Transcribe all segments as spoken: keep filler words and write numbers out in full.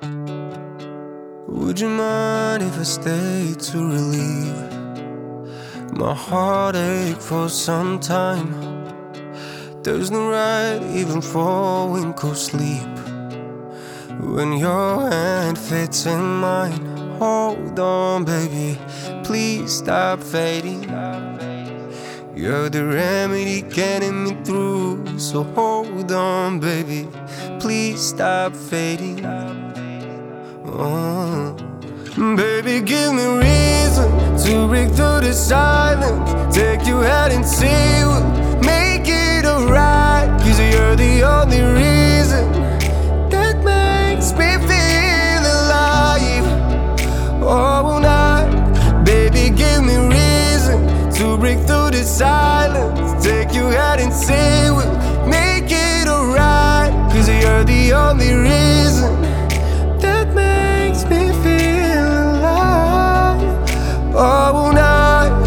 Would you mind if I stayed to relieve my heartache for some time? There's no right even for winkle sleep when your hand fits in mine. Hold on, baby, please stop fading. You're the remedy getting me through. So hold on, baby, please stop fading. Oh. Baby, give me reason to break through the silence. Take you out and see what make it alright. Cause you're the only reason that makes me feel alive all night. Baby, give me reason to break through the silence. Take you out and see what make it alright. Cause you're the only reason that makes me feel alive all night.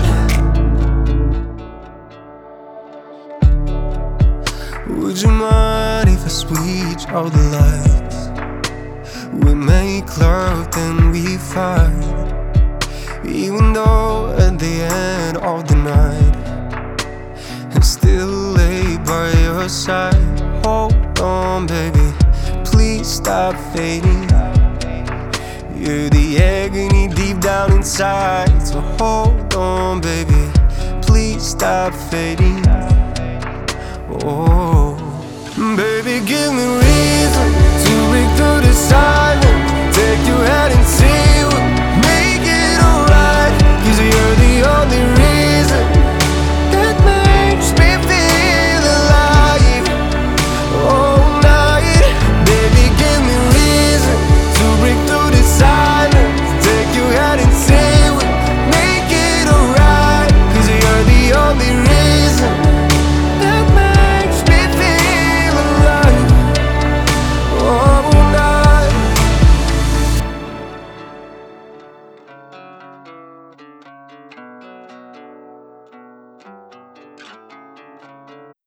Would you mind if I switch all the lights? We make love, then we fight. Even though at the end of the night I still lay by your side. Hold on, baby, please stop fading. You're the agony deep down inside. So hold on, baby, please stop fading. Oh, baby, give me reason